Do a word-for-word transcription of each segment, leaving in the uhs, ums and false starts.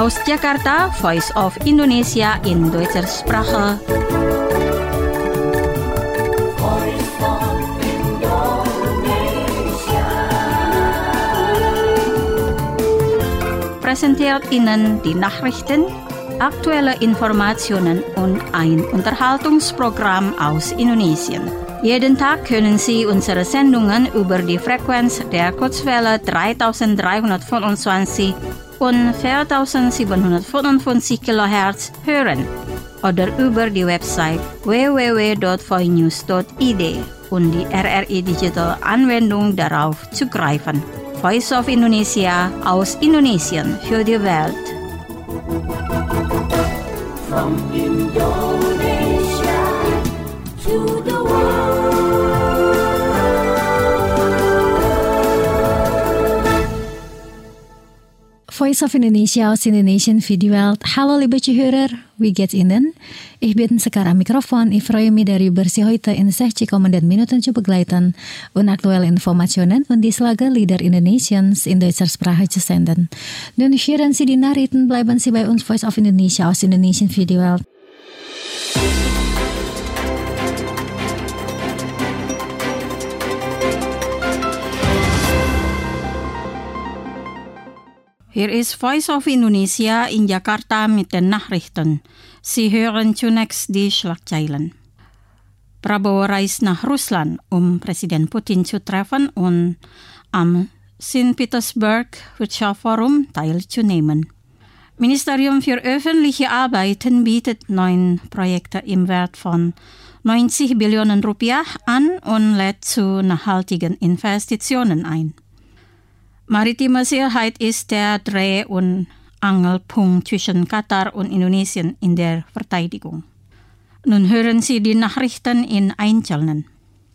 Aus Jakarta, Voice of Indonesia in deutscher Sprache. Präsentiert Ihnen die Nachrichten, aktuelle Informationen und ein Unterhaltungsprogramm aus Indonesien. Jeden Tag können Sie unsere Sendungen über die Frequenz der Kurzwelle dreitausenddreihundertfünfundzwanzig und viertausendsiebenhundertfünfundfünfzig Kilohertz hören oder über die Website w w w punkt voinews punkt i d und die R R I Digital Anwendung darauf zugreifen. Voice of Indonesia aus Indonesien für die Welt. From Indonesia to the world. Voice of Indonesia aus Indonesian für die Welt. Hallo liebe Zuhörer, wie geht's Ihnen? Ich bin sekarang Mikrofon. Ich freue mich darüber Sie heute in sechzig kommenden Minuten zu begleiten und aktuelle Informationen und die Lage Lieder Indonesiens in deutscher Sprache zu senden. Nun hören Sie die Nachrichten, bleiben Sie bei uns Voice of Indonesia aus Indonesian für die Welt. Hier ist Voice of Indonesia in Jakarta mit den Nachrichten. Sie hören zunächst die Schlagzeilen. Prabowo reist nach Russland, um Präsident Putin zu treffen und am Sankt Petersburg Wirtschaftsforum teilzunehmen. Ministerium für öffentliche Arbeiten bietet neun Projekte im Wert von neunzig Billionen Rupiah an und lädt zu nachhaltigen Investitionen ein. Maritime Sicherheit ist der Dreh- und Angelpunkt zwischen Katar und Indonesien in der Verteidigung. Nun hören Sie die Nachrichten in Einzelnen.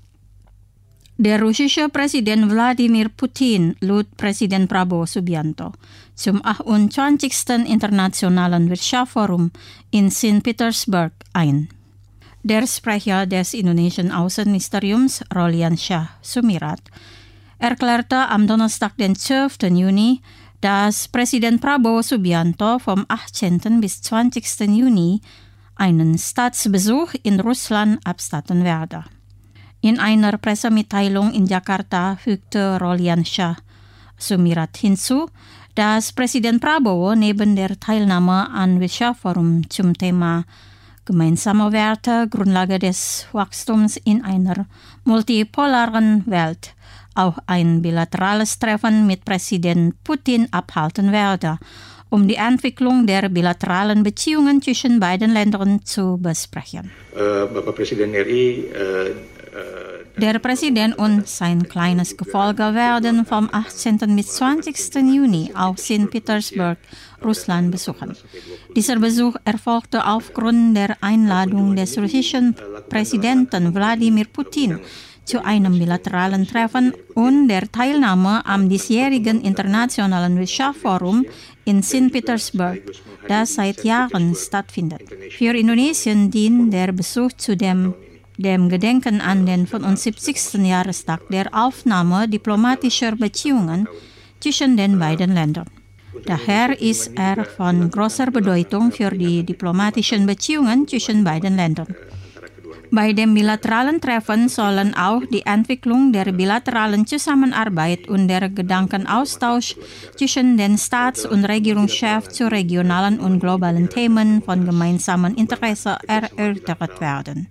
Der russische Präsident Wladimir Putin lud Präsident Prabowo Subianto zum achtundzwanzigsten Internationalen Wirtschaftsforum in Sankt Petersburg ein. Der Sprecher des indonesischen Außenministeriums, Rolian Shah Sumirat, erklärte am Donnerstag, den zwölften Juni, dass Präsident Prabowo Subianto vom achtzehnten bis zwanzigsten Juni einen Staatsbesuch in Russland abstatten werde. In einer Pressemitteilung in Jakarta fügte Rolian Shah Sumirat hinzu, dass Präsident Prabowo neben der Teilnahme an Wirtschaftsforum zum Thema gemeinsame Werte, Grundlage des Wachstums in einer multipolaren Welt auch ein bilaterales Treffen mit Präsident Putin abhalten werde, um die Entwicklung der bilateralen Beziehungen zwischen beiden Ländern zu besprechen. Uh, Bapak Presiden R I, uh, uh, Der Präsident und sein kleines Gefolge werden vom achtzehnten bis zwanzigsten Juni auf Sankt Petersburg, Russland besuchen. Dieser Besuch erfolgte aufgrund der Einladung des russischen Präsidenten Wladimir Putin zu einem bilateralen Treffen und der Teilnahme am diesjährigen Internationalen Wirtschaftsforum in Sankt Petersburg, das seit Jahren stattfindet. Für Indonesien dient der Besuch zudem dem Gedenken an den fünfundsiebzigsten Jahrestag der Aufnahme diplomatischer Beziehungen zwischen den beiden Ländern. Daher ist er von großer Bedeutung für die diplomatischen Beziehungen zwischen beiden Ländern. Bei dem bilateralen Treffen sollen auch die Entwicklung der bilateralen Zusammenarbeit und der Gedankenaustausch zwischen den Staats- und Regierungschefs zu regionalen und globalen Themen von gemeinsamem Interesse erörtert werden.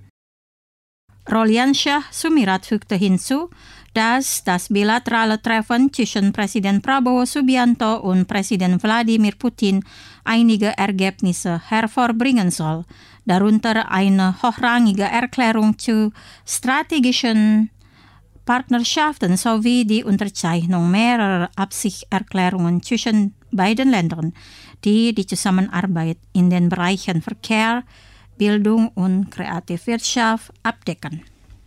Rolian Shah Sumirat fügte hinzu, dass das bilaterale Treffen zwischen Präsident Prabowo Subianto und Präsident Wladimir Putin einige Ergebnisse hervorbringen soll, darunter eine hochrangige Erklärung zu strategischen Partnerschaften sowie die Unterzeichnung mehrerer Absichtserklärungen zwischen beiden Ländern, die die Zusammenarbeit in den Bereichen Verkehr, Bildung und Kreativwirtschaft abdecken.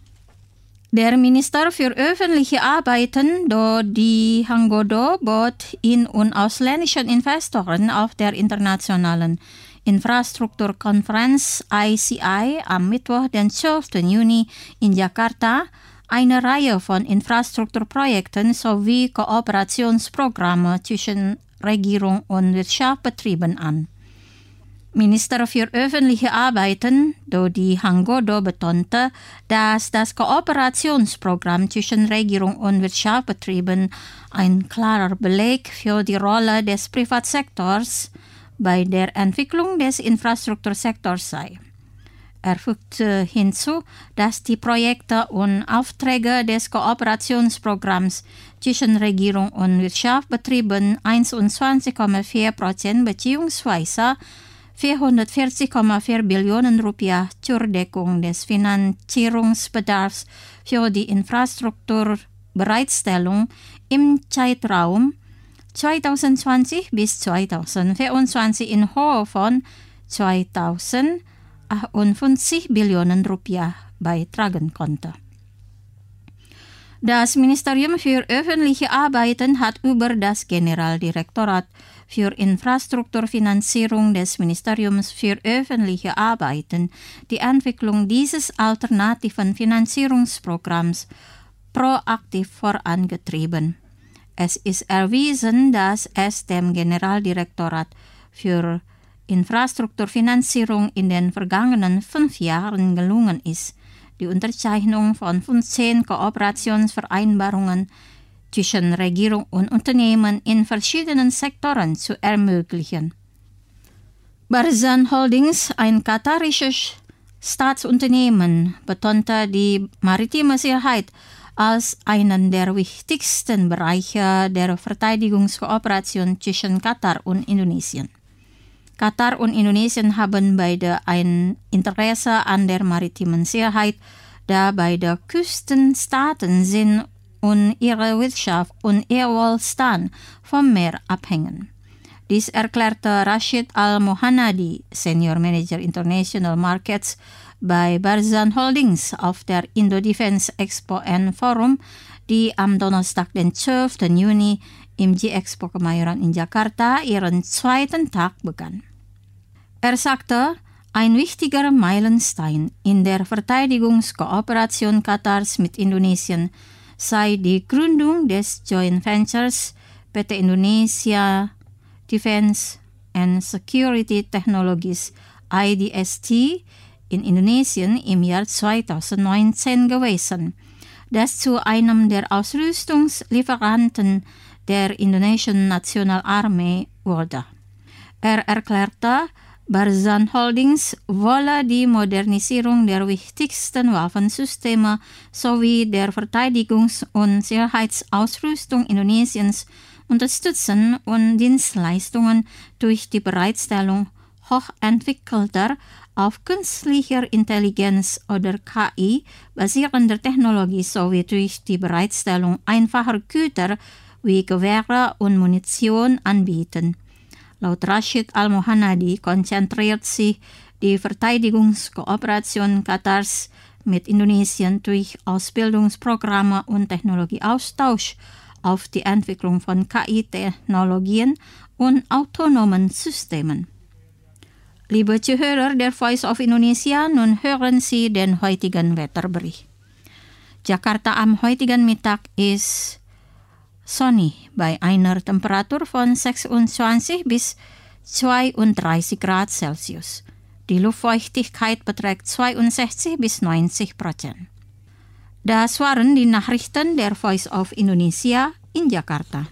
Der Minister für öffentliche Arbeiten, Dodi Hanggodo, bot in- und ausländischen Investoren auf der internationalen Infrastrukturkonferenz I C I am Mittwoch, den zwölften Juni in Jakarta, eine Reihe von Infrastrukturprojekten sowie Kooperationsprogramme zwischen Regierung und Wirtschaftsbetrieben an. Minister für öffentliche Arbeiten, Dodi Hangodo, betonte, dass das Kooperationsprogramm zwischen Regierung und Wirtschaftsbetrieben ein klarer Beleg für die Rolle des Privatsektors bei der Entwicklung des Infrastruktursektors sei. Er fügte hinzu, dass die Projekte und Aufträge des Kooperationsprogramms zwischen Regierung und Wirtschaftsbetrieben einundzwanzig Komma vier Prozent bzw. vierhundertvierzig Komma vier Billionen Rupiah zur Deckung des Finanzierungsbedarfs für die Infrastrukturbereitstellung im Zeitraum zweitausendzwanzig bis zweitausendvierundzwanzig in Höhe von zweitausendachthundertfünfzig Billionen Rupiah beitragen konnte. Das Ministerium für öffentliche Arbeiten hat über das Generaldirektorat für Infrastrukturfinanzierung des Ministeriums für öffentliche Arbeiten die Entwicklung dieses alternativen Finanzierungsprogramms proaktiv vorangetrieben. Es ist erwiesen, dass es dem Generaldirektorat für Infrastrukturfinanzierung in den vergangenen fünf Jahren gelungen ist, die Unterzeichnung von fünfzehn Kooperationsvereinbarungen zwischen Regierung und Unternehmen in verschiedenen Sektoren zu ermöglichen. Barzan Holdings, ein katarisches Staatsunternehmen, betonte die maritime Sicherheit als einen der wichtigsten Bereiche der Verteidigungskooperation zwischen Katar und Indonesien. Katar und Indonesien haben beide ein Interesse an der maritimen Sicherheit, da beide Küstenstaaten sind und ihre Wirtschaft und ihr Wohlstand vom Meer abhängen. Dies erklärte Rashid Al-Mohanadi, Senior Manager International Markets bei Barzan Holdings auf der Indo-Defense Expo and Forum, die am Donnerstag, den zwölften Juni im G-Expo Kemayoran in Jakarta ihren zweiten Tag begann. Er sagte, ein wichtiger Meilenstein in der Verteidigungskooperation Katars mit Indonesien sei die Gründung des Joint Ventures P T Indonesia Defense and Security Technologies I D S T in Indonesien im Jahr zweitausendneunzehn gewesen, das zu einem der Ausrüstungslieferanten der indonesischen Nationalarmee wurde. Er erklärte, Barzan Holdings wolle die Modernisierung der wichtigsten Waffensysteme sowie der Verteidigungs- und Sicherheitsausrüstung Indonesiens unterstützen und Dienstleistungen durch die Bereitstellung hochentwickelter, auf künstlicher Intelligenz oder K I basierender Technologie sowie durch die Bereitstellung einfacher Güter wie Gewehre und Munition anbieten. Laut Rashid Al-Mohanadi konzentriert sich die Verteidigungskooperation Katars mit Indonesien durch Ausbildungsprogramme und Technologieaustausch auf die Entwicklung von K I-Technologien und autonomen Systemen. Liebe Zuhörer der Voice of Indonesia, nun hören Sie den heutigen Wetterbericht. Jakarta am heutigen Mittag ist sonnig bei einer Temperatur von sechsundzwanzig bis zweiunddreißig Grad Celsius. Die Luftfeuchtigkeit beträgt zweiundsechzig bis neunzig Prozent. Das waren die Nachrichten der Voice of Indonesia in Jakarta.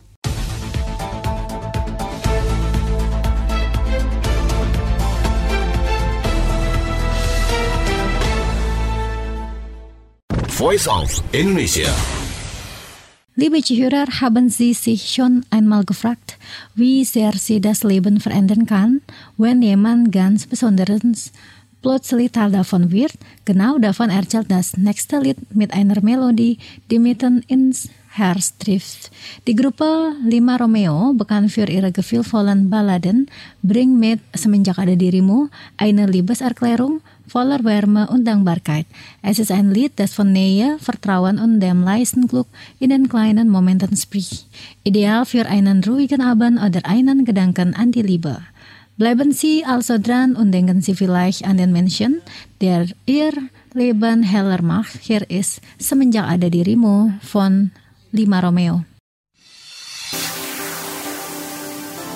Voice of Indonesia. Liebe Zuhörer, haben Sie sich schon einmal gefragt, wie sehr Sie das Leben verändern kann, wenn jemand ganz Besonderes plötzlich Teil davon wird? Genau davon erzählt das nächste Lied mit einer Melodie, die mitten ins Herz trifft. Die Gruppe Lima Romeo, bekannt für ihre gefühlvollen Balladen, bringt mit Semenjak Ada Dirimu eine Liebeserklärung voller Wärme und Dankbarkeit. Es ist ein Lied, das von Nähe, Vertrauen und dem leisen Glück in den kleinen Momenten spricht. Ideal für einen ruhigen Abend oder einen Gedanken an die Liebe. Bleiben Sie also dran und denken Sie vielleicht an den Menschen, der Ihr Leben heller macht. Hier ist Semenjak Ada Dirimu von Lima Romeo.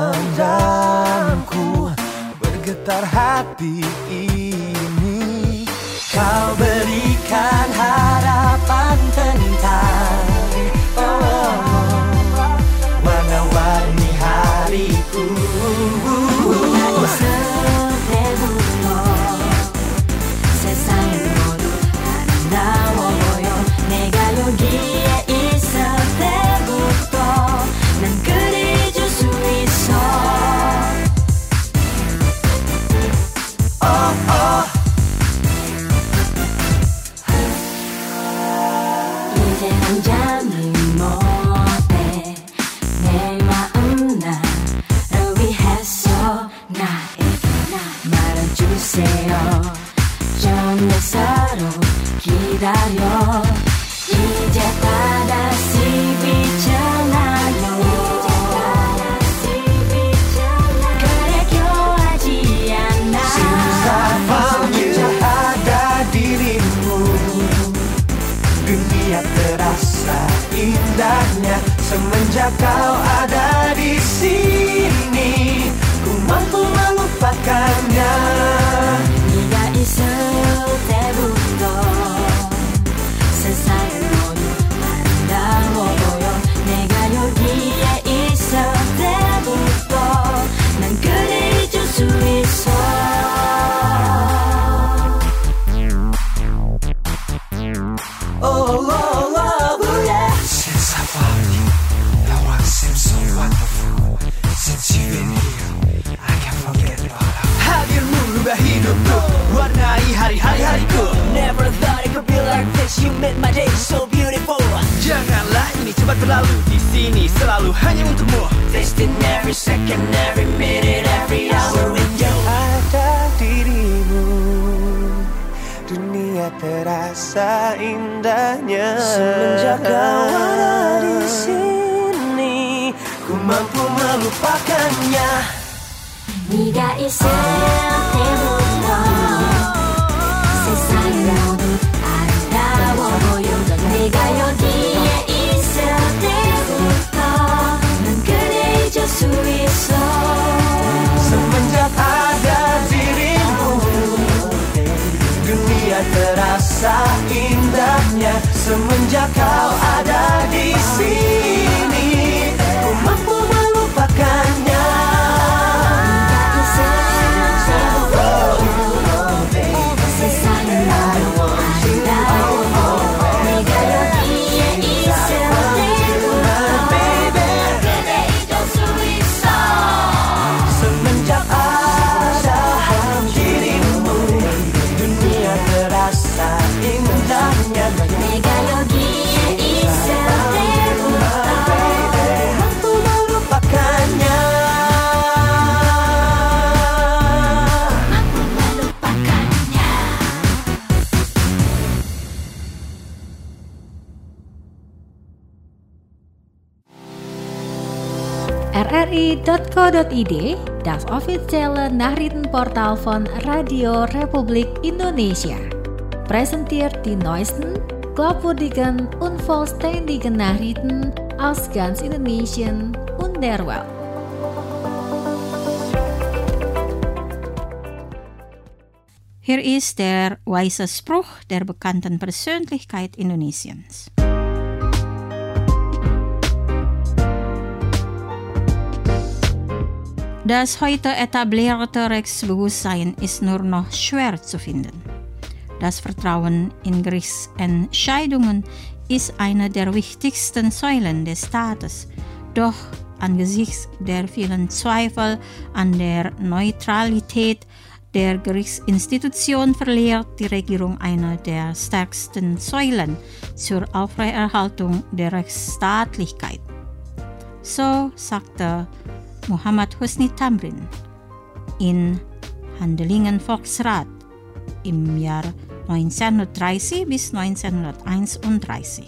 memandangku, bergetar hati ini. Kau berikan harapan tentang oh, warna-warni hariku. 세상은 모두 아름다워 보여. 내가 여기에 있을 때부터 난 그리줄 수 있어. Oh, oh. 이제 한 잠이 못해. 내 마음 나를 위해서 나에게 말해주세요. 좀 더 서로 기다려. 이제 다다시 비쳐나요. 그래 교하지 않아. Selamanya ada dirimu, dunia terasa indahnya semenjak kau ada di sini. Ku mampu melupakannya. 네가 있을 때부터 세상은 모두 아름다워 보여. 내가 여기에 있을 때부터 난 그리줄 수 있어. Oh, oh, love, yeah. Since I found you, the world seems so wonderful. Since you've been here, I can't forget about how hadirmu rubah hidupku, warnai hari-hari-hariku. Never thought it could be like this. You made my day so beautiful. Janganlah ini cepat berlalu, di sini selalu hanya untukmu. Tasting every second, every minute, every hour with you. Ada dirimu, dunia terasa indahnya semenjak kau ada di sini. Ku mampu melupakannya. 네가 있을 때부터 세상이 모두 아름다워 보여. 내가 여기에 있을 때부터 난 그래 잊을 수 있어. Semenjak ada dirimu, dunia terasa indahnya semenjak kau ada di sini. Ku mampu melupakannya. r r i dot co dot i d, das officiële nachrichtenportaal van Radio Republik Indonesia. Presenteert die neuesten, glaubwürdigen und vollständigen Nachrichten aus ganz Indonesien und der Welt. Hier ist der weise Spruch der bekannten Persönlichkeit Indonesiens. Das heute etablierte Rechtsbewusstsein ist nur noch schwer zu finden. Das Vertrauen in Gerichtsentscheidungen ist eine der wichtigsten Säulen des Staates. Doch angesichts der vielen Zweifel an der Neutralität der Gerichtsinstitution verliert die Regierung eine der stärksten Säulen zur Aufrechterhaltung der Rechtsstaatlichkeit. So sagte Muhammad Husni Tamrin in Handelingen Volksrat im Jahr neunzehnhundertdreißig bis neunzehnhunderteinunddreißig.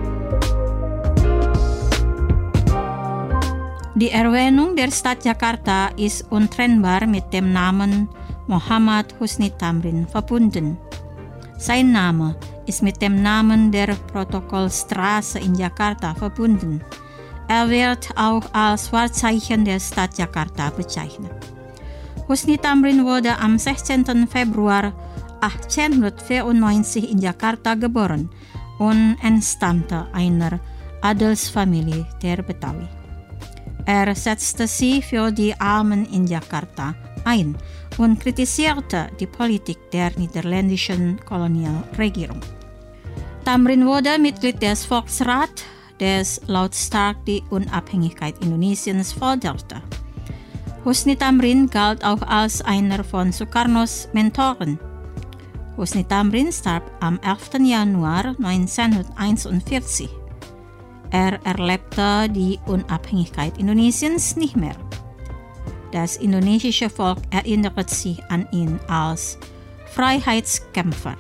Die Erwähnung der Stadt Jakarta ist untrennbar mit dem Namen Muhammad Husni Tamrin verbunden. Sein Name ist mit dem Namen der Protokollstraße in Jakarta verbunden. Er wird auch als Wahrzeichen der Stadt Jakarta bezeichnet. Husni Tamrin wurde am sechzehnten Februar achtzehnhundertvierundneunzig in Jakarta geboren und entstammte einer Adelsfamilie der Betawi. Er setzte sich für die Armen in Jakarta ein und kritisierte die Politik der niederländischen Kolonialregierung. Tamrin wurde Mitglied des Volksrats, des lautstark die Unabhängigkeit Indonesiens forderte. Husni Tamrin galt auch als einer von Sukarnos Mentoren. Husni Tamrin starb am elften Januar neunzehnhunderteinundvierzig. Er erlebte die Unabhängigkeit Indonesiens nicht mehr. Das indonesische Volk erinnert sich an ihn als Freiheitskämpfer.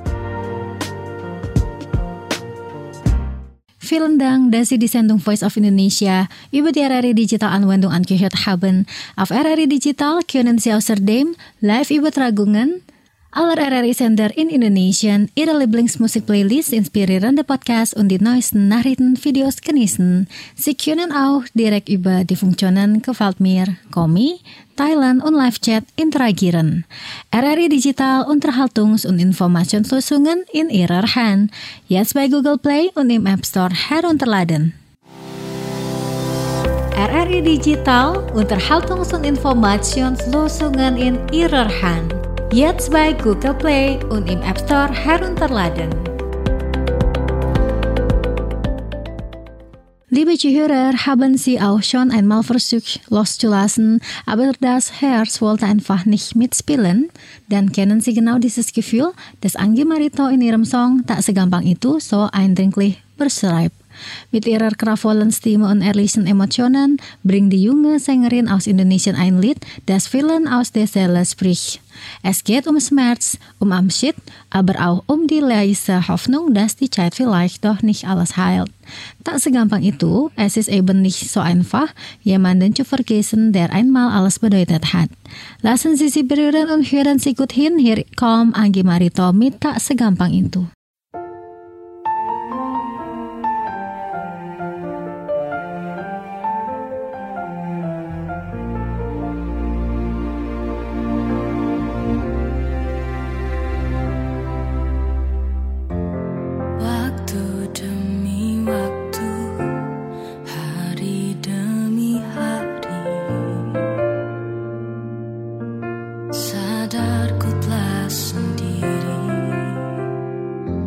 Vielen Dank, dass Sie die Sendung Voice of Indonesia über die R R I Digital Anwendung angehört haben. Auf R R I Digital können Sie außerdem Live-Übertragungen aller R R I-Sender in Indonesien, Ihre Lieblingsmusikplaylist inspirierende Podcast und die neuesten Nachrichten, Videos genießen. Sie können auch direkt über die Funktionen Gefällt mir, Komi, Thailand und Live-Chat interagieren. R R I Digital Unterhaltungs- und Informationslösungen in Ihrer Hand. Jetzt bei Google Play und im App Store herunterladen. R R I Digital Unterhaltungs- und Informationslösungen in Ihrer Hand. Jetzt bei Google Play und im App Store herunterladen. Liebe Zuhörer, haben Sie auch schon einmal versucht loszulassen, aber das Herz wollte einfach nicht mitspielen? Dann kennen Sie genau dieses Gefühl, das Anggi Marito in ihrem Song Tak Segampang Itu so eindringlich beschreibt. Mit ihrer kraftvollen Stimme und ehrlichen Emotionen bringt die junge Sängerin aus Indonesien ein Lied, das vielen aus der Seele spricht. Es geht um Schmerz, um Abschied, aber auch um die leise Hoffnung, dass die Zeit vielleicht doch nicht alles heilt. Tak segampang itu, es ist eben nicht so einfach, jemanden zu vergessen, der einmal alles bedeutet hat. Lassen Sie sich berühren und hören Sie gut hin, hier kommt Anggi Marito mit Tak Segampang Itu. Sadarku telah sendiri.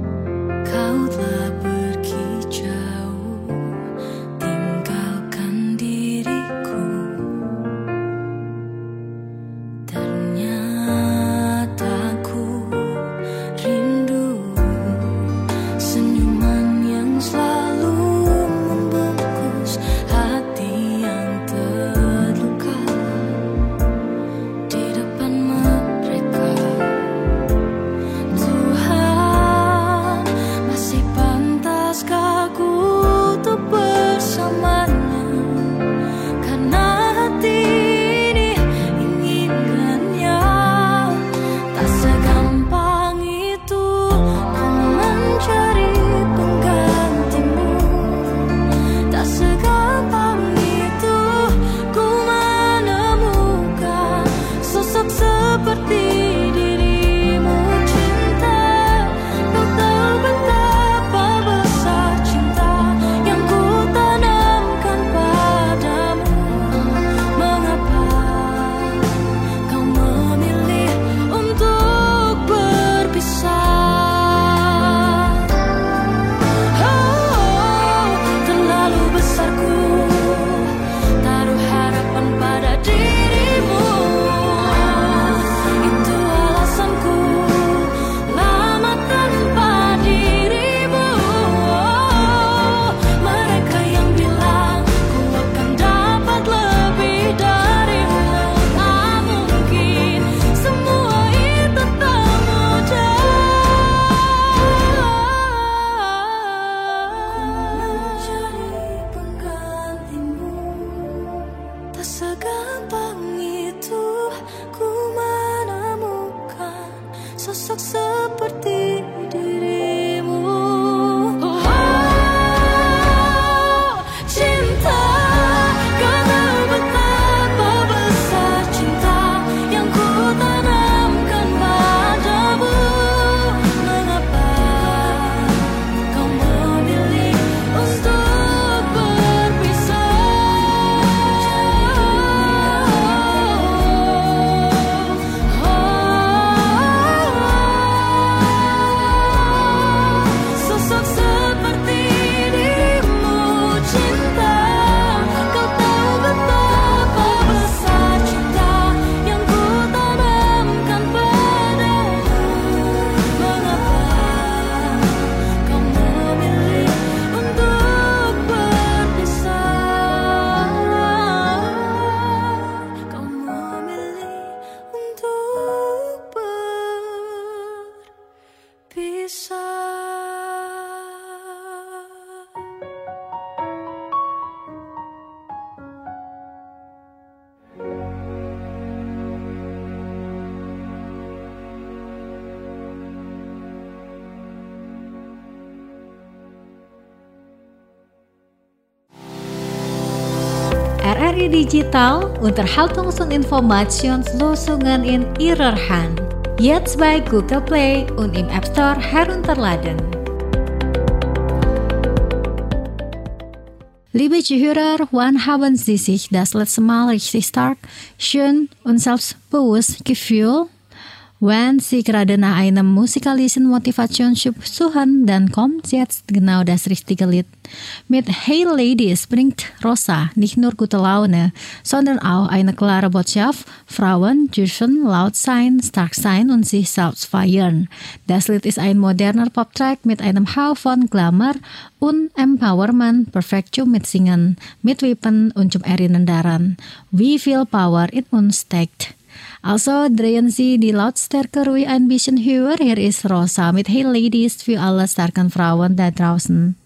R I Digital unterhaltungsun informationslösungen in ihrer Hand. Jetzt bei Google Play und im App Store herunterladen. Liebe Zuhörer, wann haben Sie sich das letzte Mal richtig stark, schön und selbstbewusst gefühlt? Wenn Sie gerade nach einem musikalischen Motivationsschub suchen, dann kommt jetzt genau das richtige Lied. Mit Hey Ladies bringt Rosa nicht nur gute Laune, sondern auch eine klare Botschaft: Frauen dürfen laut sein, stark sein und sich selbst feiern. Das Lied ist ein moderner Poptrack mit einem Hauch von Glamour und Empowerment, perfekt zum Mitsingen, Mitwippen und zum Erinnern daran, wie viel Power in uns steckt. Also drehen Sie die Lautstärke ruhig ein bisschen höher. Hier ist Rosa mit Hey Ladies für alle starken Frauen da draußen.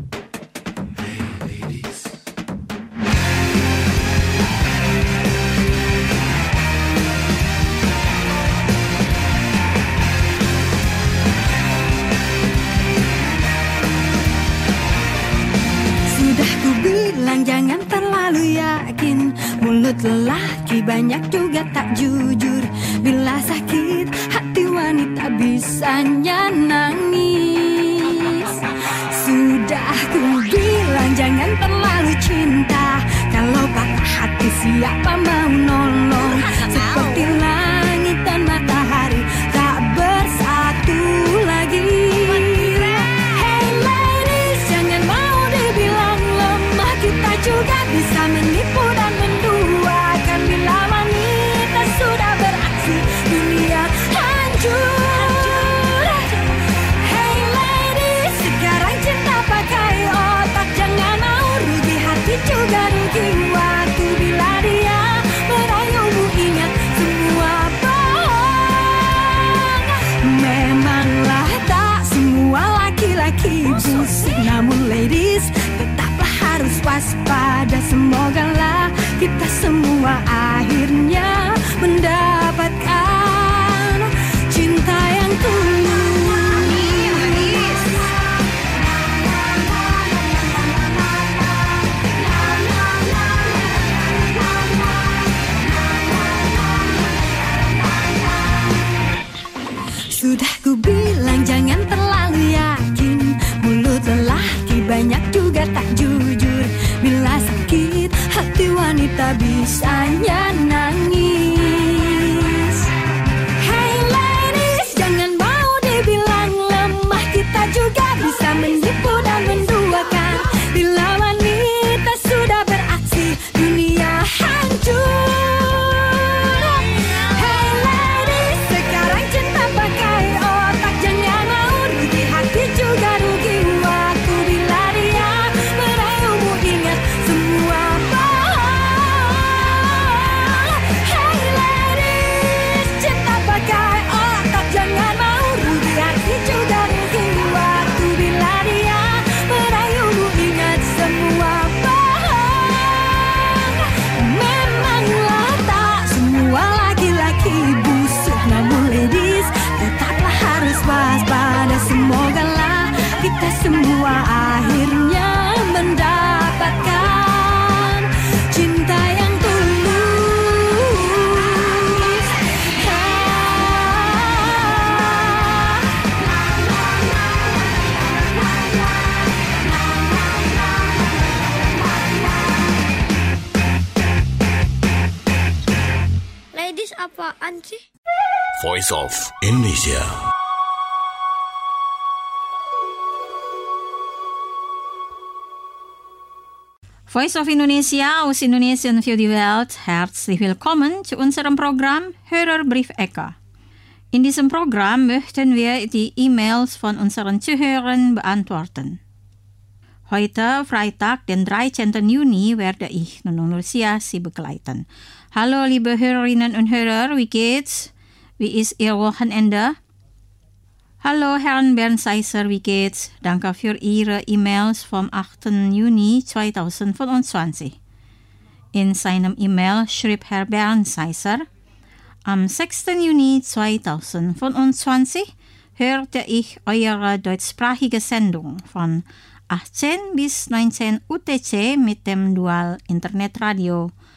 Sudah ku bilang jangan terlalu yakin, mulut lelaki banyak juga tak jujur. Bila sakit hati wanita bisanya nangis. Sudah ku bilang jangan terlalu cinta, kalau patah hati siapa mau nolong. Seperti langit dan matahari tak bersatu lagi. Hey ladies, jangan mau dibilang lemah, kita juga bisa menipu dan menduakan. Bila wanita sudah beraksi, dunia hancur. Hey ladies, sekarang cinta pakai otak, jangan mau rugi hati juga rugi waktu. Bila dia merayumu ingat semua bohong. Memanglah tak semua laki-laki busuk, namun ladies tetaplah harus waspada. Semogalah kita semua akhirnya mendapatkan cinta yang tulus. Sudah ku bilang jangan terlalu yakin, mulut lelaki banyak juga tak jujur. Bila sakit hati wanita bisanya nangis. Hey ladies, jangan mau dibilang lemah, kita juga bisa menipu dan menduakan. Bila wanita sudah beraksi, dunia hancur. Hey ladies, sekarang cinta pakai otak, jangan mau rugi hati juga rugi waktu. Bila dia merayumu ingat semua bohong. Hey ladies, cinta pakai otak, jangan mau rugi hati juga rugi waktu. Bila dia merayumu ingat semua bohong. Memanglah tak semua laki-laki busuk, namun ladies tetaplah harus waspada. Semogalah kita semua akhirnya mendapatkan cinta yang tulus. Ladies apaan sih? Voice of Indonesia. Voice of Indonesia aus Indonesien für die Welt. Herzlich willkommen zu unserem Programm Hörerbriefecke. In diesem Programm möchten wir die E-Mails von unseren Zuhörern beantworten. Heute, Freitag, den dreizehnten Juni, werde ich Nunung Lucia Sie begleiten. Hallo liebe Hörerinnen und Hörer, wie geht's? Wie ist Ihr Wochenende? Hallo Herrn Bernd Seisser, wie geht's? Danke für Ihre E-Mails vom achten Juni zweitausendfünfundzwanzig. In seinem E-Mail schrieb Herr Bernd Seisser: Am sechsten Juni zweitausendfünfundzwanzig hörte ich eure deutschsprachige Sendung von achtzehn bis neunzehn U T C mit dem Dual Internetradio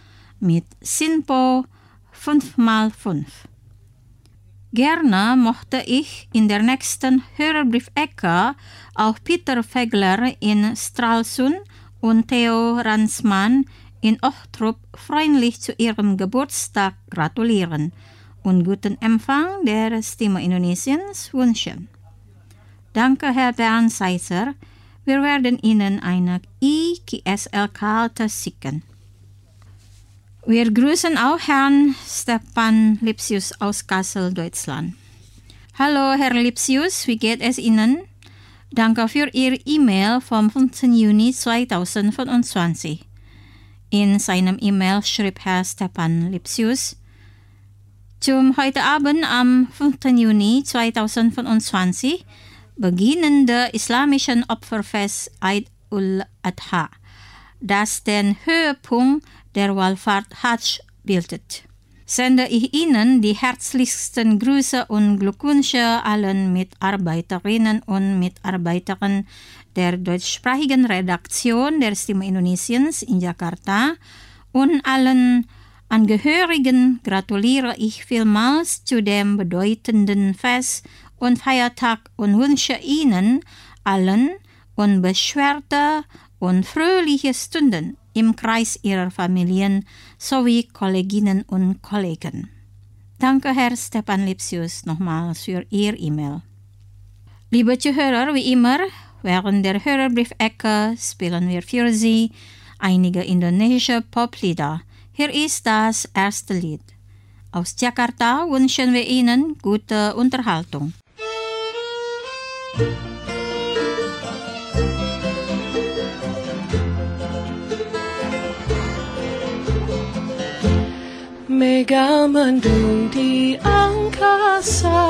mit Sinpo fünf mal fünf. Gerne mochte ich in der nächsten Hörerbriefecke auch Peter Fegler in Stralsund und Theo Ransmann in Ochtrup freundlich zu ihrem Geburtstag gratulieren und guten Empfang der Stimme Indonesiens wünschen. Danke, Herr Bernd Seitzer. Wir werden Ihnen eine I K S L-Karte schicken. Wir grüßen auch Herrn Stefan Lipsius aus Kassel, Deutschland. Hallo, Herr Lipsius, wie geht es Ihnen? Danke für Ihr E-Mail vom fünften Juni zweitausendfünfundzwanzig. In seinem E-Mail schrieb Herr Stefan Lipsius, zum heute Abend am fünften Juni zweitausendfünfundzwanzig beginnende islamischen Opferfest Eid ul-Adha, das den Höhepunkt der Wallfahrt Hajj bildet. Sende ich Ihnen die herzlichsten Grüße und Glückwünsche allen Mitarbeiterinnen und Mitarbeitern der deutschsprachigen Redaktion der Stimme Indonesiens in Jakarta und allen Angehörigen gratuliere ich vielmals zu dem bedeutenden Fest und Feiertag und wünsche Ihnen allen unbeschwerte und fröhliche Stunden im Kreis Ihrer Familien sowie Kolleginnen und Kollegen. Danke, Herr Stefan Lipsius, nochmals für Ihr E-Mail. Liebe Zuhörer, wie immer, während der Hörerbriefecke spielen wir für Sie einige indonesische Poplieder. Hier ist das erste Lied. Aus Jakarta wünschen wir Ihnen gute Unterhaltung. Mega mendung di angkasa,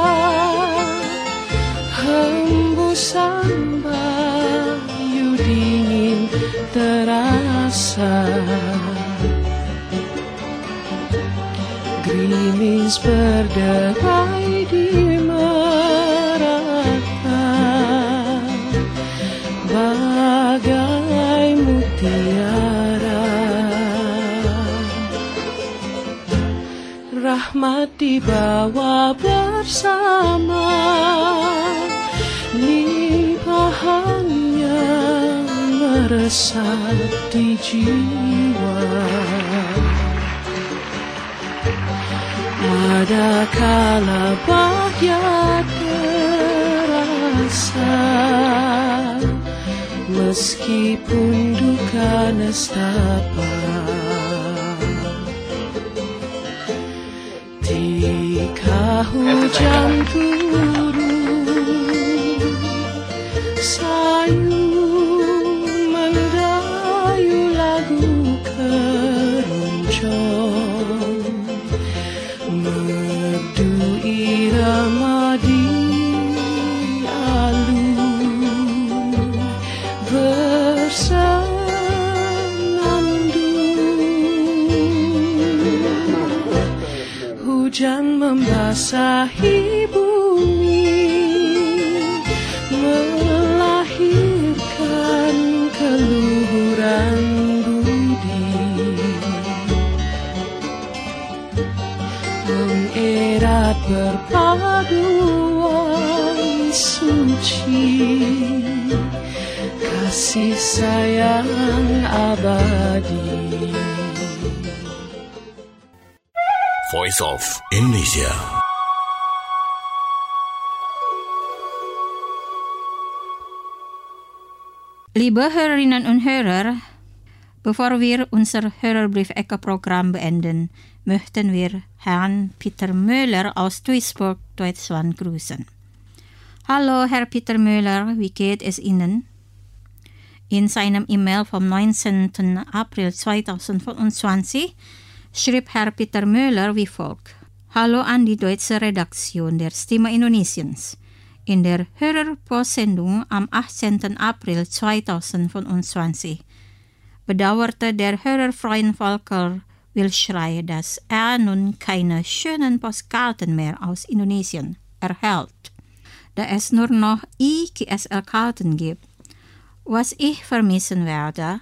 hembusan bayu dingin terasa, gerimis berderai di merata, bagai mutiara. Rahmat dibawa bersama, limpahannya meresap di jiwa. Adakala bahagia terasa, meskipun duka nestapa. Jika hujan turun, sayu mendayu lagu keroncong, merdu irama di alun bersenandung. Hujan membasahi bumi, melahirkan keluhuran budi, mengerat berpaduan suci, kasih sayang abadi. Voice of Indonesia. Liebe Hörerinnen und Hörer, bevor wir unser Hörerbrief-Ecke-Programm beenden, möchten wir Herrn Peter Möller aus Duisburg, Deutschland grüßen. Hallo, Herr Peter Möller, wie geht es Ihnen? In seinem E-Mail vom neunzehnten April zweitausendfünfundzwanzig schrieb Herr Peter Möller wie folgt. Hallo an die deutsche Redaktion der Stimme Indonesiens. In der Hörerpostsendung am achtzehnten April zweitausendfünfundzwanzig bedauerte der Hörerfreund Volker Wilschrei, dass er nun keine schönen Postkarten mehr aus Indonesien erhält, da es nur noch I K S L-Karten gibt. Was ich vermissen werde,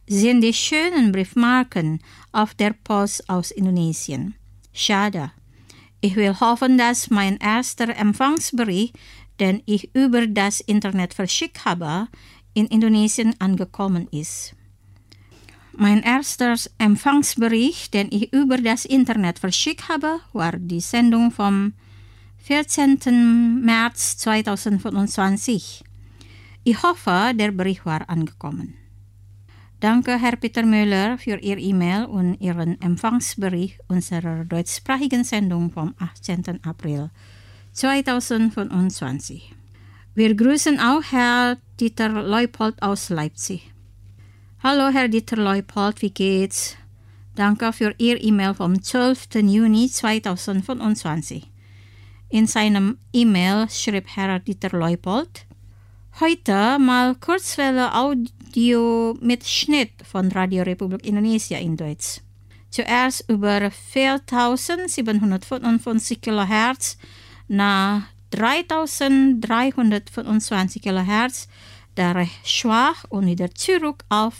sind die schönen Briefmarken auf der Post aus Indonesien. Schade. Ich will hoffen, dass mein erster Empfangsbericht, den ich über das Internet verschickt habe, in Indonesien angekommen ist. Mein erster Empfangsbericht, den ich über das Internet verschickt habe, war die Sendung vom vierzehnten März zweitausendfünfundzwanzig. Ich hoffe, der Bericht war angekommen. Danke, Herr Peter Müller, für Ihr E-Mail und Ihren Empfangsbericht unserer deutschsprachigen Sendung vom achtzehnten April zweitausendfünfundzwanzig. Wir grüßen auch Herr Dieter Leupold aus Leipzig. Hallo, Herr Dieter Leupold, wie geht's? Danke für Ihr E-Mail vom zwölften Juni zweitausendfünfundzwanzig. In seinem E-Mail schrieb Herr Dieter Leupold: Heute mal Kurzwelle Audio mit Schnitt von Radio Republik Indonesia in Deutsch. Zuerst über viertausendsiebenhundertfünfundfünfzig Kilohertz nach dreitausenddreihundertfünfundzwanzig Kilohertz, da recht schwach und wieder zurück auf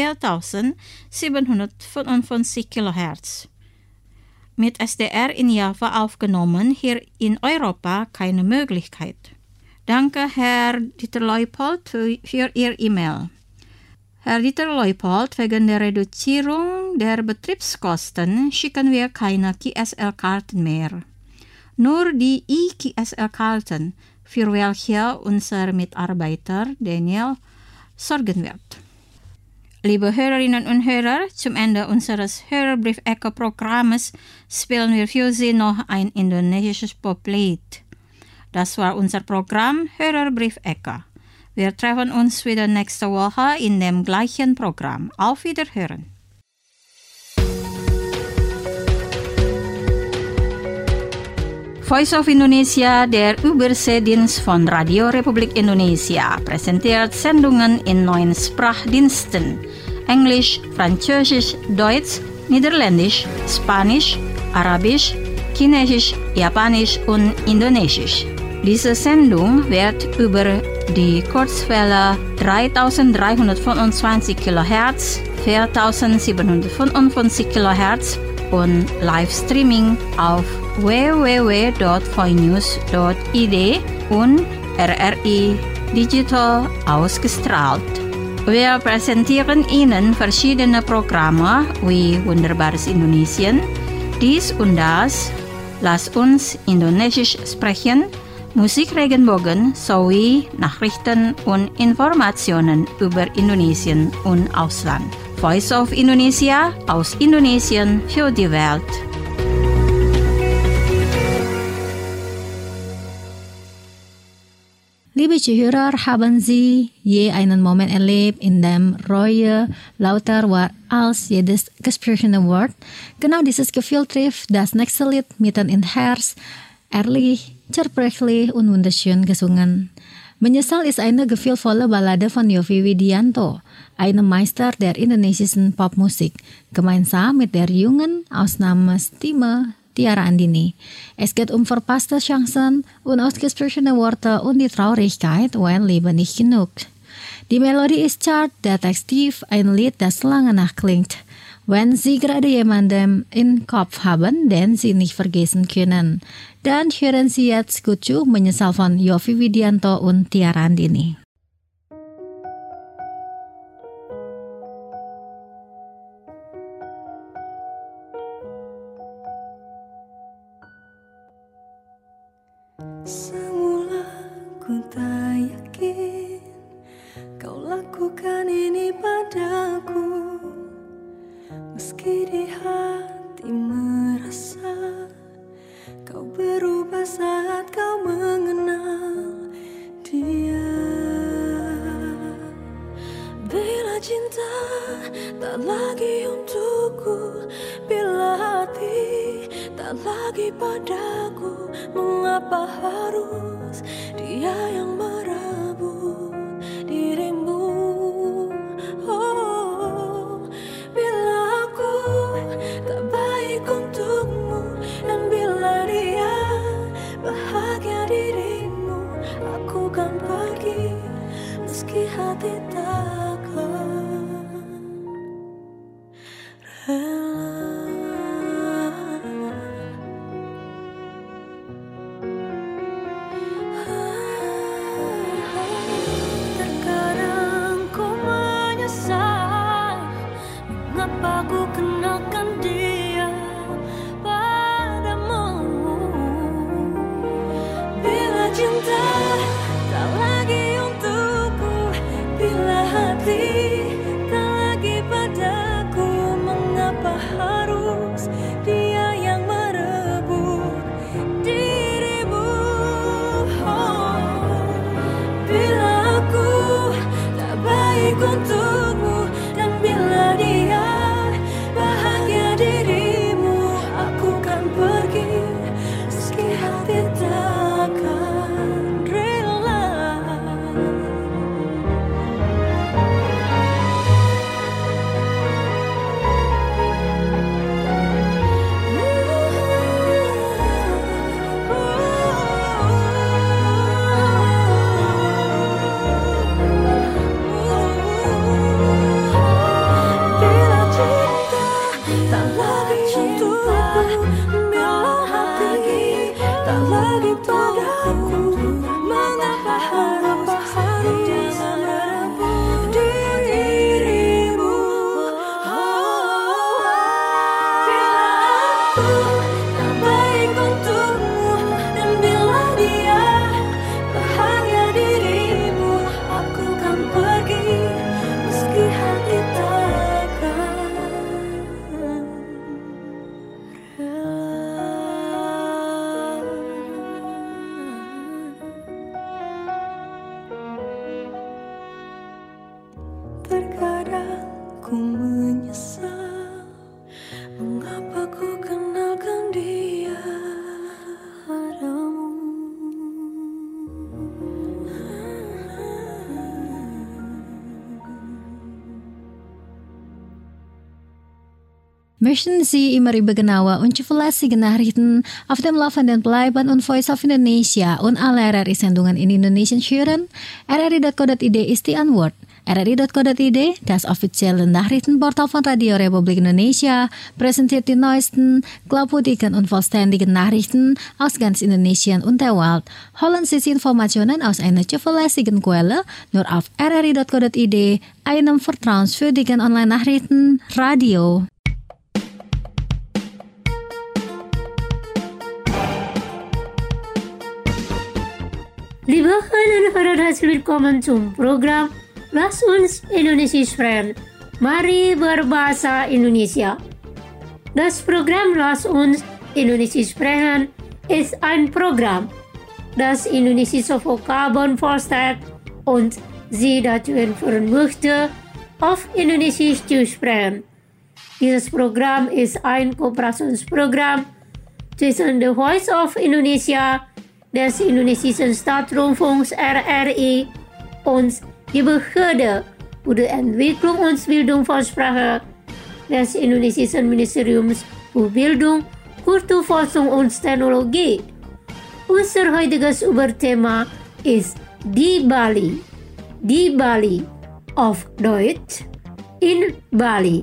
viertausendsiebenhundertfünfundfünfzig Kilohertz. Mit S D R in Java aufgenommen, hier in Europa keine Möglichkeit. Danke, Herr Dieter Leupold, für, für Ihr E-Mail. Herr Dieter Leupold, wegen der Reduzierung der Betriebskosten schicken wir keine K S L-Karten mehr. Nur die I-K S L-Karten, für welche unser Mitarbeiter Daniel sorgen wird. Liebe Hörerinnen und Hörer, zum Ende unseres Hörerbrief-Echo-Programmes spielen wir für Sie noch ein indonesisches Poplied. Das war unser Programm Hörerbrief-Echo. Wir treffen uns wieder nächste Woche in dem gleichen Programm. Auf Wiederhören. Voice of Indonesia, der Überseedienst von Radio Republik Indonesia, präsentiert Sendungen in neun Sprachdiensten: Englisch, Französisch, Deutsch, Niederländisch, Spanisch, Arabisch, Chinesisch, Japanisch und Indonesisch. Diese Sendung wird über die Kurzwelle dreitausenddreihundertfünfundzwanzig Kilohertz, viertausendsiebenhundertfünfundfünfzig Kilohertz und Livestreaming auf w w w punkt voinews punkt i d und R R I Digital ausgestrahlt. Wir präsentieren Ihnen verschiedene Programme wie Wunderbares Indonesien, dies und das, Lass uns Indonesisch sprechen, Musikregenbogen sowie Nachrichten und Informationen über Indonesien und Ausland. Voice of Indonesia aus Indonesien für die Welt. Liebe Zuhörer, haben Sie je einen Moment erlebt, in dem Reue lauter war als jedes gesprochene Wort? Genau dieses Gefühl trifft das nächste Lied mitten ins Herz, ehrlich, zerbrechlich und wunderschön gesungen. Menyesal ist eine gefühlvolle Ballade von Yovie Widianto, einem Meister der indonesischen Popmusik, gemeinsam mit der jungen Ausnahmestimme Tiara Andini. Es geht um verpasste Chancen, unausgesprochene Worte und die Traurigkeit, wenn Leben nicht genug. Die Melodie ist zart, der Text tief, ein Lied, das lange nachklingt. Wenn Sie gerade jemanden im Kopf haben, den Sie nicht vergessen können. Dann hören Sie jetzt Kucu Menyesal von Yovie Widianto und Tiara Andini. Semula ku tak yakin kau lakukan ini padaku, meski di hati merasa kau berubah saat kau mengenal dia. Bila cinta tak lagi untukku, bila hati tak lagi padaku, mengapa harus dia yang merebut dirimu? Oh, bila aku tak baik untukmu, dan bila dia bahagia dirimu, aku kan pergi meski hati takkan. Möchten Sie immer über genaue und zuverlässige Nachrichten auf dem Laufenden bleiben und Voice of Indonesia und alle R R I-Sendungen in Indonesisch hören? R R I dot co dot I D ist die Antwort. R R I dot co dot I D, das offizielle Nachrichtenportal von Radio Republik Indonesia, präsentiert die neuesten, glaubwürdigen und vollständigen Nachrichten aus ganz Indonesien und der Welt. Holen Sie Informationen aus einer zuverlässigen Quelle nur auf R R I dot co dot I D, einem vertrauenswürdigen Online-Nachrichten, Radio. Liebe Hörerinnen und Hörer, herzlich willkommen zum Programm Lass uns Indonesisch sprechen. Mari berbahasa Indonesia. Das Programm Lass uns Indonesisch sprechen ist ein Programm, das indonesische Vokabeln vorstellt und Sie dazu entführen möchte, auf Indonesisch zu sprechen. Dieses Programm ist ein Kooperationsprogramm zwischen The Voice of Indonesia, des indonesischen Staatsrundfunks R R I und die Behörde für die Entwicklung und Bildung von Sprache des indonesischen Ministeriums für Bildung, Kulturforschung und Technologie. Unser heutiges Überthema ist die Bali. Die Bali, auf Deutsch in Bali.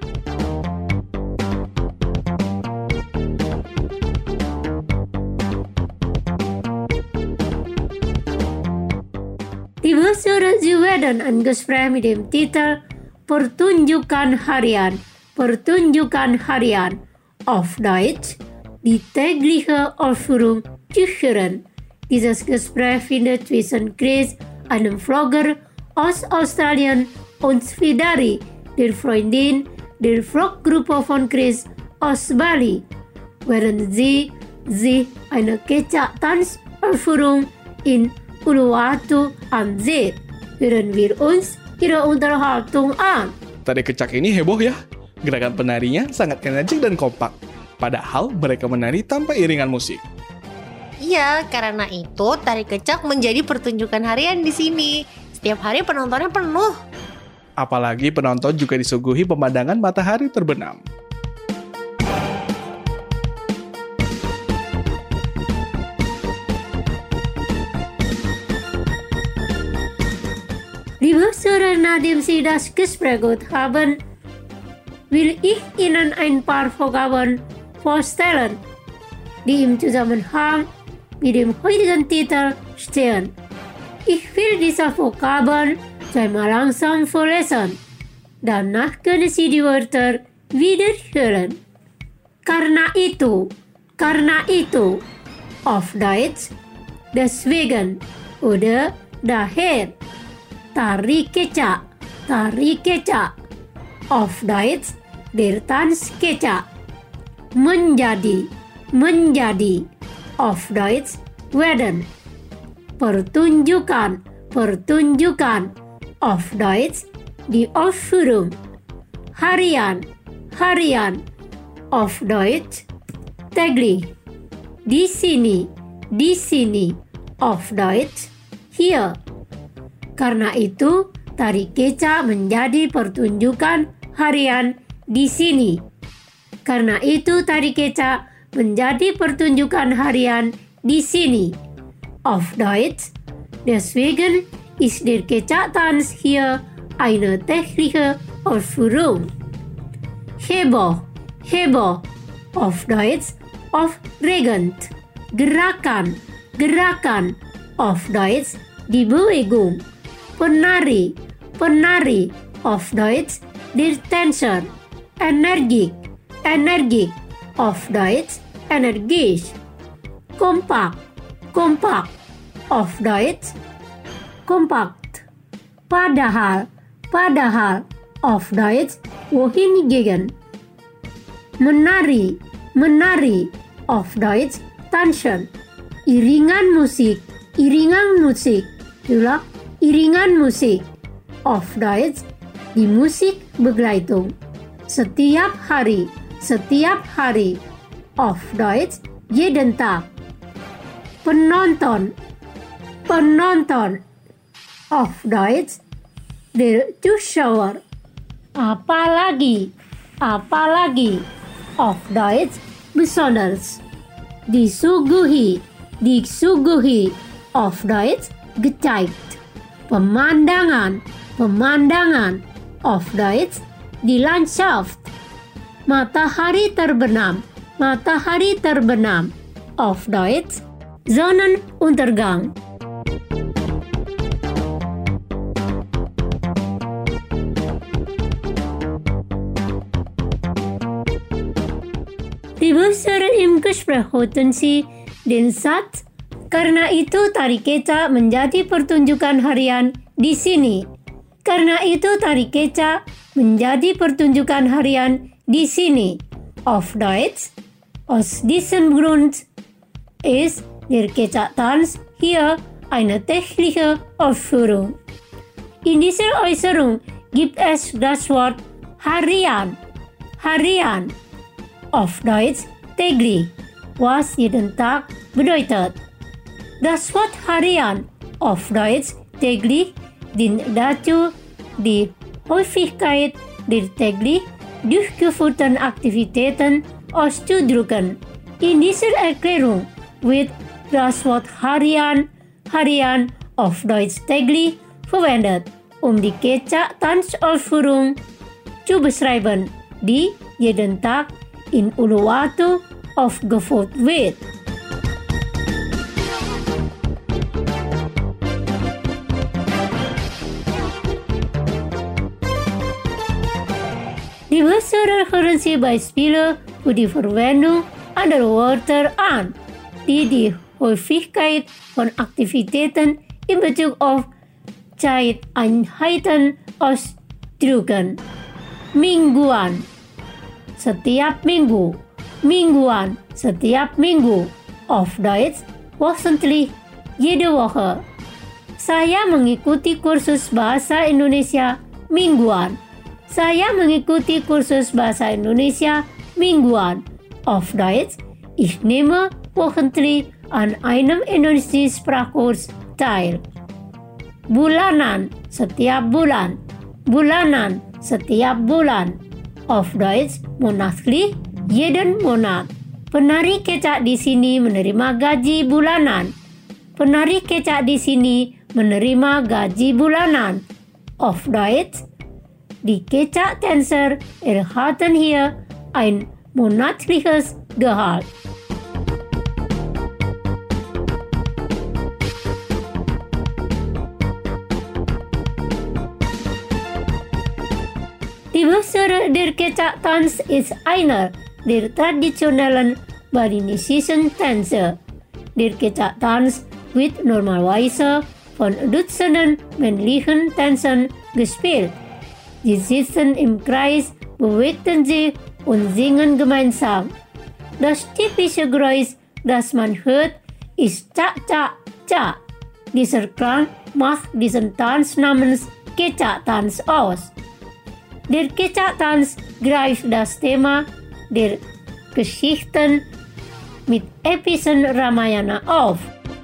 Die Hörer, Sie werden ein Gespräch mit dem Titel Pertunjukan Harian, Pertunjukan Harian, auf Deutsch, die tägliche Aufführung zu hören. Dieses Gespräch findet zwischen Chris, einem Vlogger aus Australien, und Fidari, der Freundin der Vloggruppe von Chris aus Bali, während sie sich eine Kecak-Tanzaufführung in Uluwatu ansieht. Hören wir uns ihre Unterhaltung an. Tari kecak ini heboh ya. Gerakan penarinya sangat energik dan kompak. Padahal mereka menari tanpa iringan musik. Iya, karena itu tari kecak menjadi pertunjukan harian di sini. Setiap hari penontonnya penuh. Apalagi penonton juga disuguhi pemandangan matahari terbenam. Liebe Hörer, nachdem Sie das Gespräch gehört haben, will ich Ihnen ein paar Vokabeln vorstellen, die im Zusammenhang mit dem heutigen Titel stehen. Ich will diese Vokabeln zweimal langsam vorlesen. Danach können Sie die Wörter wiederhören. Karena itu, karena itu, auf Deutsch, deswegen oder daher. Tari kecak, tari kecak, auf Deutsch, der Tanz kecak. Menjadi, menjadi, auf Deutsch, werden. Pertunjukan, pertunjukan, auf Deutsch, die Aufführung. Harian, harian, auf Deutsch, täglich. Di sini, di sini, auf Deutsch, hier. Karena itu, tari kecak menjadi pertunjukan harian di sini. Karena itu, tari kecak menjadi pertunjukan harian di sini. Auf Deutsch, deswegen ist der Kecak-Tanz hier eine tägliche Aufführung. Heboh, heboh, auf Deutsch, aufregend. Gerakan, gerakan, auf Deutsch, die Bewegung. Penari, penari, auf Deutsch, der Tänzer. Energik, energik, auf Deutsch, energisch. Kompak, kompak, auf Deutsch, kompakt. Padahal, padahal, auf Deutsch, wohingegen. Menari, menari, auf Deutsch, tanzen. Iringan musik, iringan musik, itulah iringan musik. Auf Deutsch, die Musikbegleitung. Setiap hari, setiap hari. Auf Deutsch, jeden Tag. Penonton, penonton. Auf Deutsch, der Zuschauer. Apalagi, Apalagi. Auf Deutsch besonders. Disuguhi, disuguhi. Auf Deutsch gezeigt. Pemandangan, pemandangan. Auf Deutsch die Landschaft. Matahari terbenam, matahari terbenam. Auf Deutsch Sonnenuntergang. Die Beseren im Gespräch hatten sie den Satz, karena itu tari kecak menjadi pertunjukan harian di sini. Karena itu tari kecak menjadi pertunjukan harian di sini. Auf Deutsch, aus diesem Grund ist der Kecak-Tanz hier eine tägliche Aufführung. In dieser Äußerung gibt es das Wort harian, harian. Auf Deutsch täglich, was jeden Tag bedeutet. Das Wort harian auf Deutsch täglich dient dazu, die Häufigkeit der täglich durchgeführten Aktivitäten auszudrücken. In dieser Erklärung wird das Wort harian, harian auf Deutsch täglich verwendet, um die Kecak-Tanzausführung zu beschreiben, die jeden Tag in Uluwatu aufgeführt wird. Die Beseren hören Sie Beispiele für die Verwendung anderer Wörter an, die die Häufigkeit von Aktivitäten in Bezug auf Zeiteinheiten ausdrücken. Mingguan, setiap minggu. Mingguan, setiap minggu. Auf Deutsch, wöchentlich, jede Woche. Saya mengikuti kursus bahasa Indonesia mingguan. Saya mengikuti kursus bahasa Indonesia mingguan. Auf Deutsch, ich nehme wöchentlich an einem indonesianischen Sprachkurs teil. Bulanan, setiap bulan. Bulanan, setiap bulan. Auf Deutsch, monatlich, jeden Monat. Penari kecak di sini menerima gaji bulanan. Penari kecak di sini menerima gaji bulanan. Auf Deutsch, die Kecak-Tänzer erhalten hier ein monatliches Gehalt. Die Besere der Kecak-Tanz ist einer der traditionellen balinesischen Tänze. Der Kecak-Tanz wird normalerweise von Dutzenden männlichen Tänzern gespielt. Sie sitzen im Kreis, bewegten sich und singen gemeinsam. Das typische Geräusch, das man hört, ist Cak-Cak-Cak. Dieser Klang macht diesen Tanz namens Kecak-Tanz aus. Der Kecak-Tanz greift das Thema der Geschichten mit epischen Ramayana auf.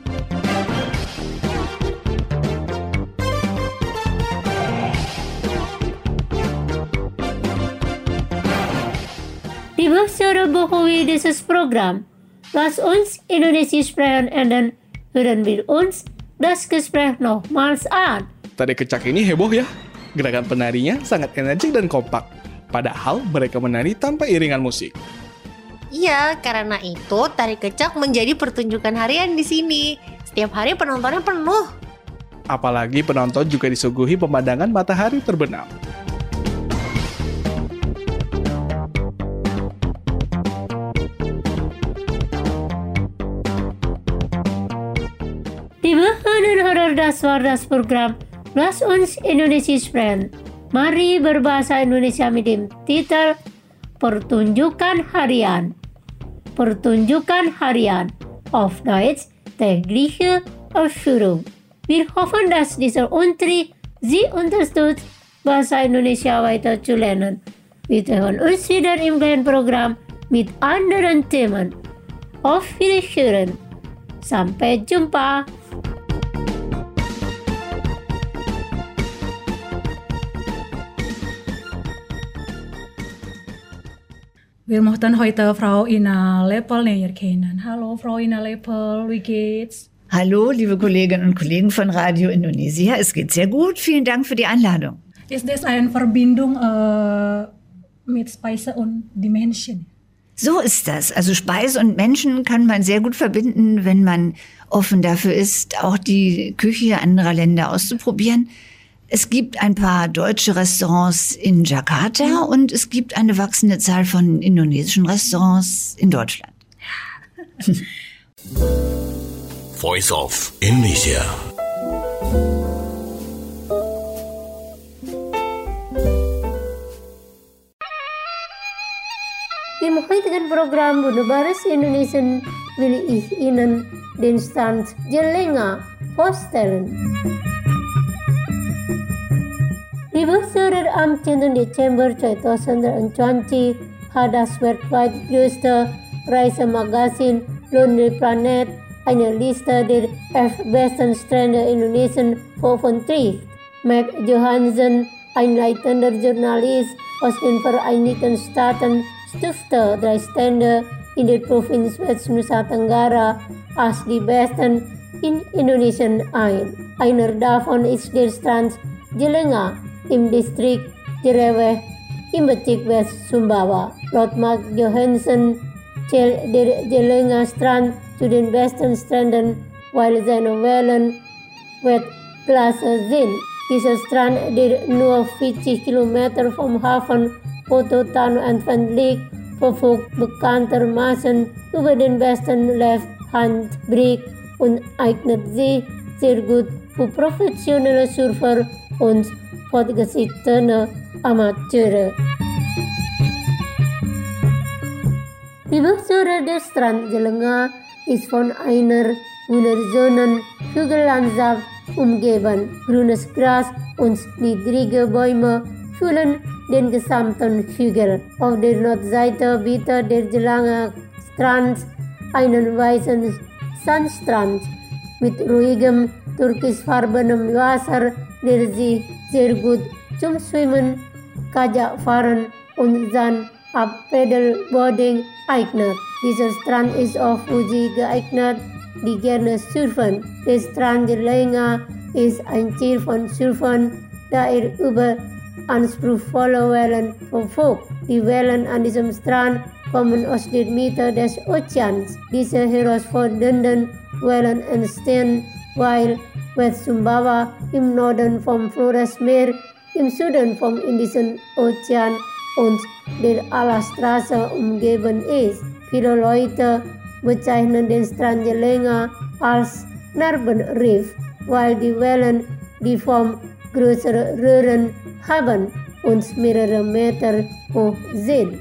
Die Besere behowi dieses Programm. Lass uns Indonesisch sprechen und dann hören wir uns das Gespräch nochmals an. Tari kecak ini heboh ya. Gerakan penarinya sangat energik dan kompak. Padahal mereka menari tanpa iringan musik. Iya, karena itu tari kecak menjadi pertunjukan harian di sini. Setiap hari penontonnya penuh. Apalagi penonton juga disuguhi pemandangan matahari terbenam. Die Behörden hörer das war das Programm Lass uns Indonesisch sprechen. Mari berbahasa Indonesia mit dem Titel Pertunjukan Harian. Pertunjukan Harian. Auf Deutsch tägliche Ausführung. Wir hoffen, dass dieser Unterricht Sie unterstützt, Bahasa Indonesia weiter zu lernen. Wir treffen uns wieder im gleichen Programm mit anderen Themen. Auf Wiederhören. Sampai jumpa. Wir möchten heute Frau Ina Lepel näher kennen. Hallo Frau Ina Lepel, wie geht's? Hallo, liebe Kolleginnen und Kollegen von Radio Indonesia. Es geht sehr gut. Vielen Dank für die Einladung. Ist das eine Verbindung äh, mit Speise und die Menschen? So ist das. Also Speise und Menschen kann man sehr gut verbinden, wenn man offen dafür ist, auch die Küche anderer Länder auszuprobieren. Es gibt ein paar deutsche Restaurants in Jakarta und es gibt eine wachsende Zahl von indonesischen Restaurants in Deutschland. Voice of Indonesia. Im heutigen Programm Wunderbares Indonesian will ich Ihnen den Stand Jelenga vorstellen. Liebe Hörer, am zehnten Dezember zweitausendzwanzig hat das weltweit größte Reisemagazin Lonely Planet eine Liste der elf besten Strände Indonesiens veröffentlicht. Mac Johansson, ein leitender Journalist aus den Vereinigten Staaten, stufte drei Strände in der Provinz West-Nusa Tenggara als die besten in Indonesien ein. Einer davon ist der Strand Jelenga im Distrikt Jereweh im Bezirk West Sumbawa. Laut Mac Johansson zählt der Jelenga Strand zu den besten Stränden, weil seine Wellen Weltklasse sind. Dieser Strand, der nur vierzig Kilometer vom Hafen Pototano entfernt liegt, verfügt bekanntermaßen über den besten Left-Hand-Brick und eignet sich sehr gut für professionelle Surfer und fortgeschrittene Amateure. Liebe Hörer, der Strand Jelenga ist von einer wunderschönen Hügellandschaft umgeben. Grünes Gras und niedrige Bäume füllen den gesamten Hügel. Auf der Nordseite bietet der Jelenga Strand einen weißen Sandstrand mit ruhigem türkisfarbenem Wasser, der sich sehr gut zum Schwimmen, Kajakfahren und Sand-Up-Paddleboarding eignet. Dieser Strand ist auch für die geeignet, die gerne surfen. Der Strand Jelenga ist ein Ziel von Surfern, da er über anspruchsvolle Wellen verfügt. Die Wellen an diesem Strand kommen aus der Mitte des Ozeans. Diese herausfordernden Wellen entstehen, weil West Sumbawa im Norden vom Flores-Meer, im Süden vom Indischen Ozean und der Alastraße umgeben ist. Viele Leute bezeichnen den Strand Jelenga als Narbenriff, weil die Wellen die Form größerer Röhren haben und mehrere Meter hoch sind.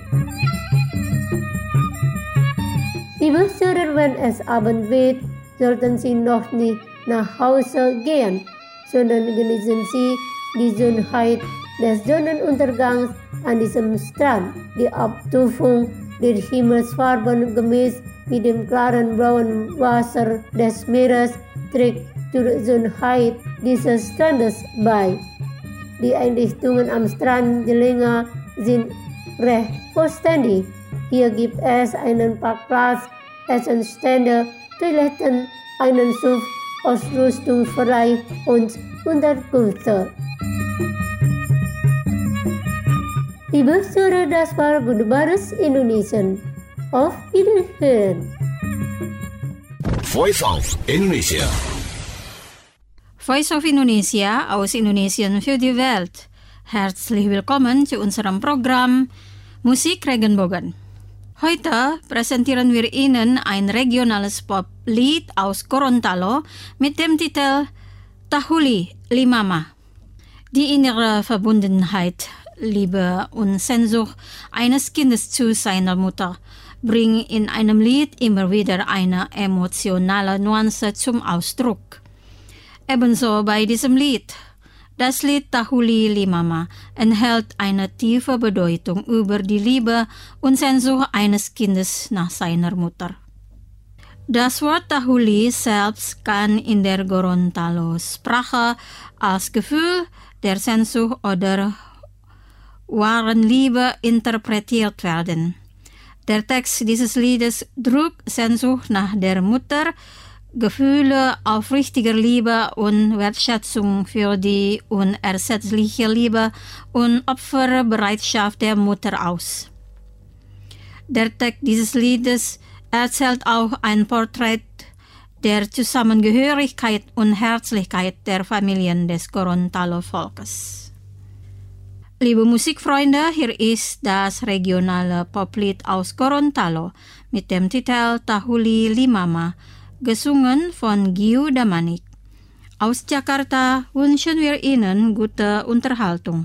Liebe Hörer, wenn es Abend wird, sollten Sie noch nicht nach Hause gehen, sondern genießen Sie die Schönheit des Sonnenuntergangs an diesem Strand. Die Abstufung der Himmelsfarben gemischt mit dem klaren blauen Wasser des Meeres trägt zur Schönheit dieses Strandes bei. Die Einrichtungen am Strand Jelenga sind recht vollständig. Hier gibt es einen Parkplatz, Essenstände, Toiletten, einen Suff, Ausrüstungsverein und Unterkünfte. Liebe Hörer, das war Wunderbares Indonesien. Auf Wiederhören. Voice of Indonesia. Voice of Indonesia aus Indonesien für die Welt. Herzlich willkommen zu unserem Programm Musik Regenbogen. Heute präsentieren wir Ihnen ein regionales Poplied aus Gorontalo mit dem Titel Tahuli Limama. Die innere Verbundenheit, Liebe und Sehnsucht eines Kindes zu seiner Mutter bringen in einem Lied immer wieder eine emotionale Nuance zum Ausdruck. Ebenso bei diesem Lied. Das Lied Tahuli Limama enthält eine tiefe Bedeutung über die Liebe und Sehnsucht eines Kindes nach seiner Mutter. Das Wort Tahuli selbst kann in der Gorontalo-Sprache als Gefühl der Sehnsucht oder wahren Liebe interpretiert werden. Der Text dieses Liedes drückt Sehnsucht nach der Mutter, Gefühle aufrichtiger Liebe und Wertschätzung für die unersetzliche Liebe und Opferbereitschaft der Mutter aus. Der Text dieses Liedes erzählt auch ein Porträt der Zusammengehörigkeit und Herzlichkeit der Familien des Gorontalo-Volkes. Liebe Musikfreunde, hier ist das regionale Poplied aus Gorontalo mit dem Titel Tahuli Limama, gesungen von Giu Damanik. Aus Jakarta wünschen wir Ihnen gute Unterhaltung.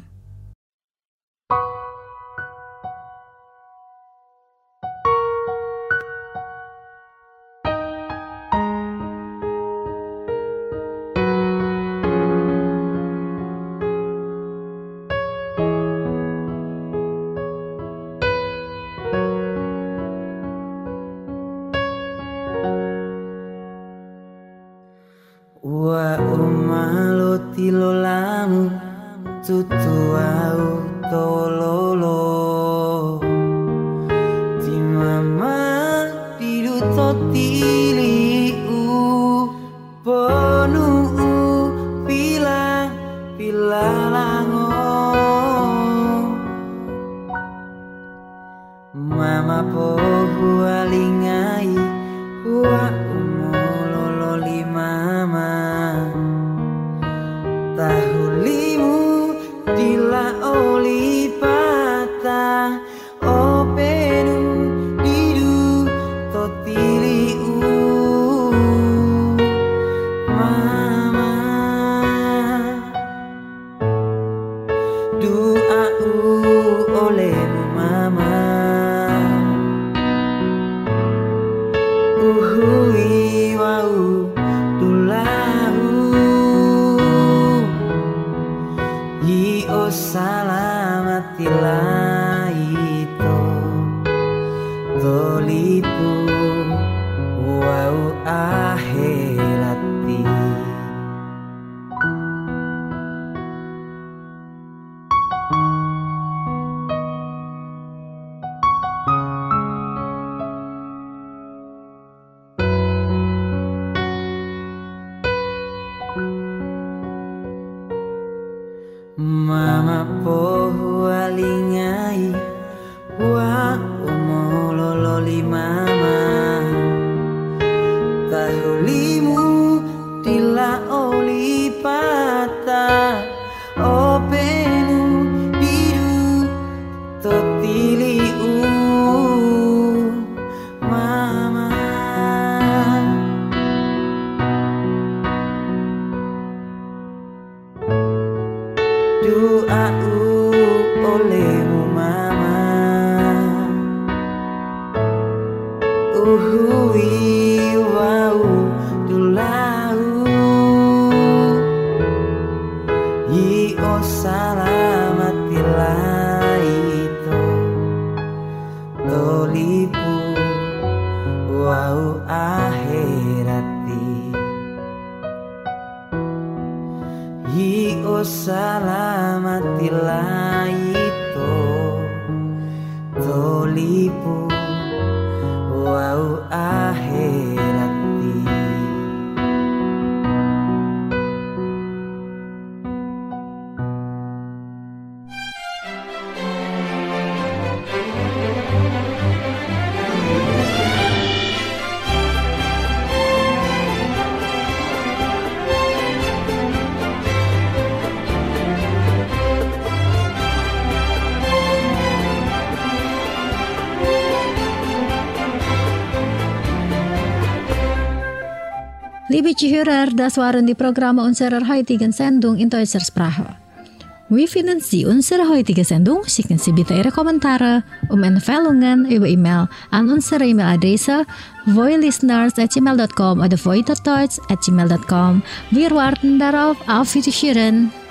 Wa umalo tilolamu tutuau tololo timama diluto tiliu ponu pila pila lango mama po hualingai wa umololo limama tahulimu dila oli pata openu didu totiliu mama doa'u olehmu mama uhui wau dulahu yi o salamatilah itu tolipu wau akhirati mama po hualingai wa umololo limama tahulimu dila oli pata openu biru totiliu mama doa'u olehmu mama uhui wau dulahu yi o salamatilah itu tolipu wau akhirati yi o salamatilah itu tolipu wau akhirati. Liebe Zuhörer, das waren die Programme unserer heutigen Sendung in deutscher Sprache. Wie finden Sie unsere heutige Sendung? Schicken Sie bitte Ihre Kommentare um Empfehlungen über E-Mail an unsere E-Mail-Adresse voilisteners at gmail dot com oder voiderdeutsch at gmail dot com. Wir warten darauf. Auf Wiedersehen.